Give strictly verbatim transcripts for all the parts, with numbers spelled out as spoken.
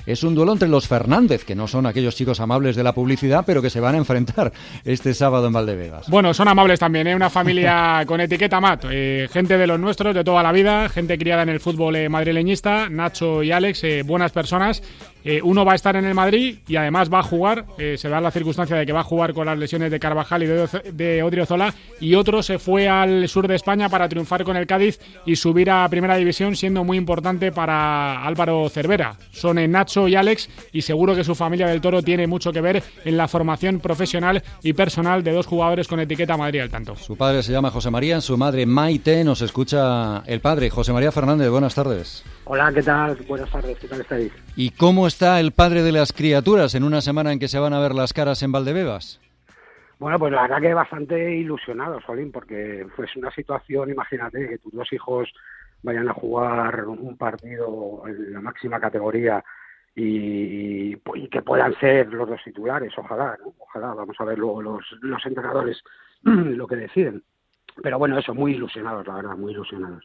es un duelo entre los Fernández, que no son aquellos chicos amables de la publicidad, pero que se van a enfrentar este sábado en Valdebebas. Bueno, son amables también, ¿eh? Una familia con etiqueta Mat, eh, gente de los nuestros, de toda la vida, gente criada en el fútbol eh, madrileñista, Nacho y Alex, eh, buenas personas. Eh, uno va a estar en el Madrid y además va a jugar, eh, se da la circunstancia de que va a jugar con las lesiones de Carvajal y de, de Odriozola, y otro se fue al sur de España para triunfar con el Cádiz y subir a Primera División, siendo muy importante para Álvaro Cervera. Son eh, Nacho y Alex, y seguro que su familia del Toro tiene mucho que ver en la formación profesional y personal de dos jugadores con etiqueta Madrid al tanto. Su padre se llama José María, su madre Maite. Nos escucha el padre, José María Fernández. Buenas tardes. Hola, ¿qué tal? Buenas tardes, ¿qué tal estáis? ¿Y cómo está el padre de las criaturas en una semana en que se van a ver las caras en Valdebebas? Bueno, pues la verdad que bastante ilusionado, Solín, porque fue una situación, imagínate, que tus dos hijos vayan a jugar un partido en la máxima categoría y, y, y que puedan ser los dos titulares, ojalá, ¿no? Ojalá, vamos a ver luego los, los entrenadores lo que deciden. Pero bueno, eso, muy ilusionados, la verdad, muy ilusionados.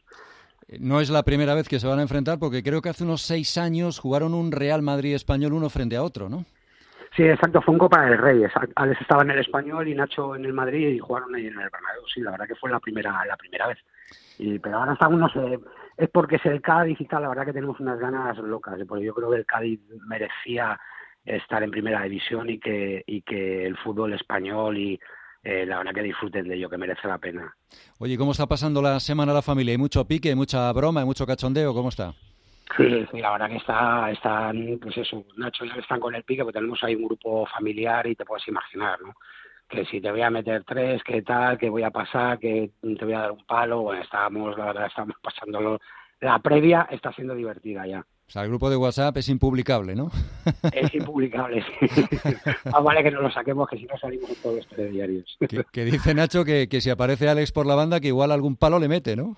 No es la primera vez que se van a enfrentar, porque creo que hace unos seis años jugaron un Real Madrid Español uno frente a otro, ¿no? Sí, exacto, fue un Copa del Rey. Alex estaba en el Español y Nacho en el Madrid y jugaron ahí en el Bernabéu. Sí, la verdad que fue la primera la primera vez. Y, pero ahora estamos, no sé, es porque es el Cádiz y tal, la verdad que tenemos unas ganas locas. Porque yo creo que el Cádiz merecía estar en Primera División y que, y que el fútbol español y Eh, la verdad que disfruten de ello, que merece la pena. Oye, ¿cómo está pasando la semana la familia? ¿Hay mucho pique, mucha broma, hay mucho cachondeo? ¿Cómo está? Sí, sí, la verdad que está, están, pues eso, Nacho ya están con el pique, porque tenemos ahí un grupo familiar y te puedes imaginar, ¿no? Que si te voy a meter tres, qué tal, que voy a pasar, que te voy a dar un palo. Bueno, estábamos, la verdad, estamos pasándolo. La previa está siendo divertida ya. O sea, el grupo de WhatsApp es impublicable, ¿no? Es impublicable, sí. Ah, vale que no lo saquemos, que si no salimos en todos los telediarios. Que, que dice Nacho que, que si aparece Alex por la banda, que igual algún palo le mete, ¿no?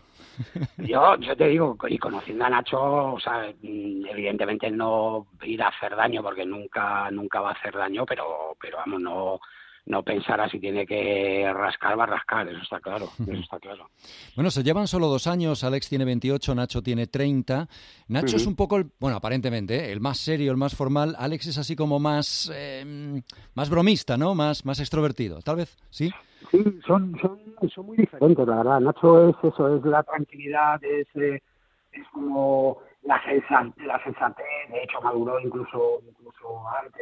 Yo, yo te digo, y conociendo a Nacho, o sea, evidentemente no ir a hacer daño, porque nunca nunca va a hacer daño, pero pero vamos, no no pensará si tiene que rascar, va a rascar, eso está claro, eso está claro. Bueno, se llevan solo dos años, Alex tiene veintiocho, Nacho tiene treinta. Nacho uh-huh. es un poco, el, bueno, aparentemente, ¿eh? el más serio, el más formal. Alex es así como más eh, más bromista, ¿no? Más más extrovertido, tal vez, ¿sí? Sí, son, son, son muy diferentes, la verdad. Nacho es eso, es la tranquilidad, es, eh, es como la, sensa, la sensatez, de hecho maduró incluso, incluso antes.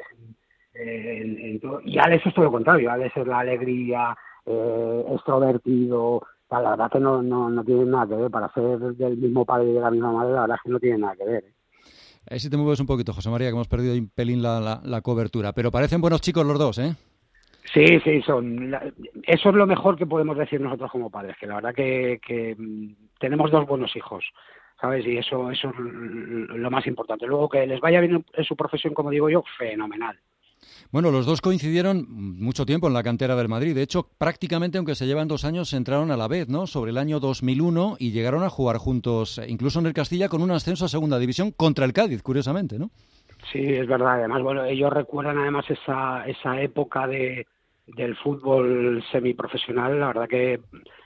Eh, en, en todo. Y Alex es todo lo contrario, Alex es la alegría, eh, extrovertido, la verdad que no, no, no tiene nada que ver, para ser del mismo padre y de la misma madre, la verdad es que no tiene nada que ver. ¿eh? Ahí sí te mueves un poquito, José María, que hemos perdido un pelín la, la, la cobertura, pero parecen buenos chicos los dos, ¿eh? Sí, sí, son. Eso es lo mejor que podemos decir nosotros como padres, que la verdad que, que tenemos dos buenos hijos, ¿sabes? Y eso, eso es lo más importante. Luego que les vaya bien en su profesión, como digo yo, fenomenal. Bueno, los dos coincidieron mucho tiempo en la cantera del Madrid. De hecho, prácticamente, aunque se llevan dos años, se entraron a la vez, ¿no? Sobre el año dos mil uno y llegaron a jugar juntos, incluso en el Castilla, con un ascenso a Segunda División contra el Cádiz, curiosamente, ¿no? Sí, es verdad. Además, bueno, ellos recuerdan además esa esa época de del fútbol semiprofesional, la verdad que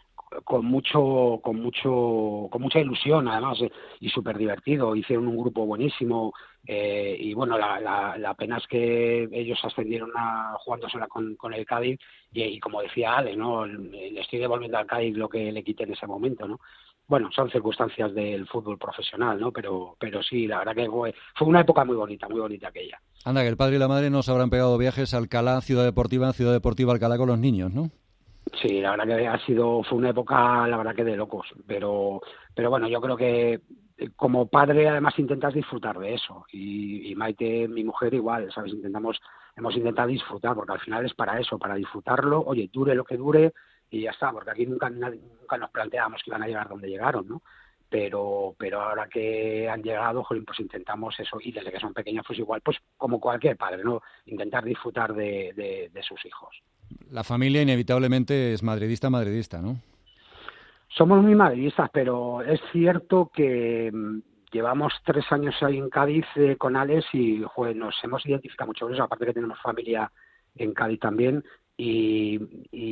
con mucho con mucho con mucha ilusión además eh, y súper divertido. Hicieron un grupo buenísimo eh, y bueno, la, la, la pena es que ellos ascendieron a jugándosela con, con el Cádiz y, y como decía Ale, ¿no? Le estoy devolviendo al Cádiz lo que le quité en ese momento, ¿no? Bueno, son circunstancias del fútbol profesional, ¿no? Pero pero sí, la verdad que fue, fue una época muy bonita, muy bonita aquella. Anda, que el padre y la madre nos habrán pegado viajes a Alcalá, Ciudad Deportiva, Ciudad Deportiva Alcalá con los niños, ¿no? Sí, la verdad que ha sido, fue una época, la verdad que de locos, pero pero bueno, yo creo que como padre además intentas disfrutar de eso y, y Maite, mi mujer, igual, ¿sabes? Intentamos, hemos intentado disfrutar, porque al final es para eso, para disfrutarlo, oye, dure lo que dure y ya está, porque aquí nunca, nunca nos planteábamos que iban a llegar donde llegaron, ¿no? Pero pero ahora que han llegado, joder, pues intentamos eso, y desde que son pequeños, pues igual, pues como cualquier padre, ¿no? Intentar disfrutar de, de, de sus hijos. La familia inevitablemente es madridista, madridista, ¿no? Somos muy madridistas, pero es cierto que mmm, llevamos tres años ahí en Cádiz eh, con Alex y joder, nos hemos identificado mucho con eso, aparte que tenemos familia en Cádiz también, y,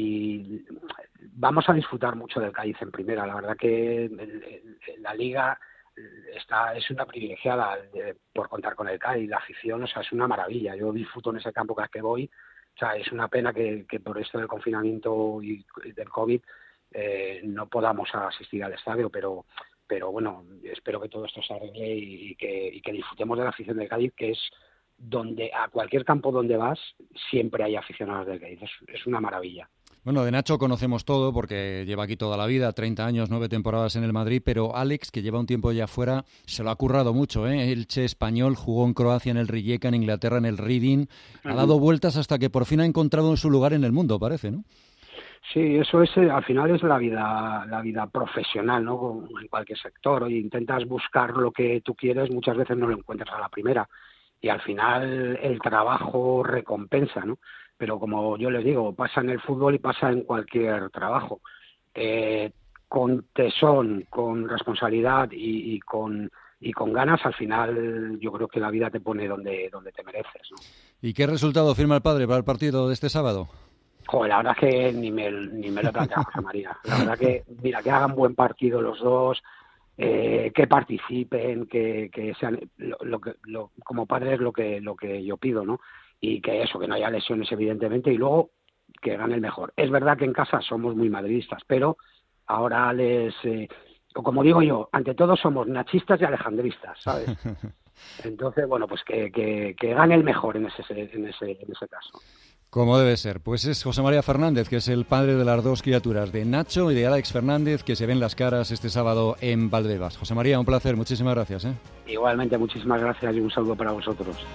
y vamos a disfrutar mucho del Cádiz en primera. La verdad que el, el, la Liga está es una privilegiada de, por contar con el Cádiz, la afición, o sea, es una maravilla. Yo disfruto en ese campo cada vez que voy. O sea, es una pena que, que por esto del confinamiento y del COVID eh, no podamos asistir al estadio, pero pero bueno, espero que todo esto se arregle y, y, que, y que disfrutemos de la afición del Cádiz, que es donde a cualquier campo donde vas siempre hay aficionados del Cádiz. Es, es una maravilla. Bueno, de Nacho conocemos todo porque lleva aquí toda la vida, treinta años, nueve temporadas en el Madrid, pero Alex, que lleva un tiempo ya fuera, se lo ha currado mucho, ¿eh? Elche español, jugó en Croacia, en el Rijeka, en Inglaterra, en el Reading, uh-huh. Ha dado vueltas hasta que por fin ha encontrado su lugar en el mundo, parece, ¿no? Sí, eso es, al final es la vida la vida profesional, ¿no? En cualquier sector. Oye, intentas buscar lo que tú quieres, muchas veces no lo encuentras a la primera y al final el trabajo recompensa, ¿no? Pero como yo les digo, pasa en el fútbol y pasa en cualquier trabajo. Eh, con tesón, con responsabilidad y, y con y con ganas, al final yo creo que la vida te pone donde donde te mereces, ¿no? ¿Y qué resultado firma el padre para el partido de este sábado? Joder, la verdad es que ni me, ni me lo he planteado, José María. La verdad que, mira, que hagan buen partido los dos, eh, que participen, que, que sean, lo, lo que, lo, como padre es lo que, lo que yo pido, ¿no? Y que eso, que no haya lesiones, evidentemente, y luego que gane el mejor. Es verdad que en casa somos muy madridistas, pero ahora les, eh, como digo yo, ante todo somos nachistas y alejandristas, ¿sabes? Entonces, bueno, pues que, que, que gane el mejor en ese, en ese, en ese caso. Como debe ser. Pues es José María Fernández, que es el padre de las dos criaturas, de Nacho y de Alex Fernández, que se ven las caras este sábado en Valdebebas. José María, un placer. Muchísimas gracias, ¿eh? Igualmente, muchísimas gracias y un saludo para vosotros.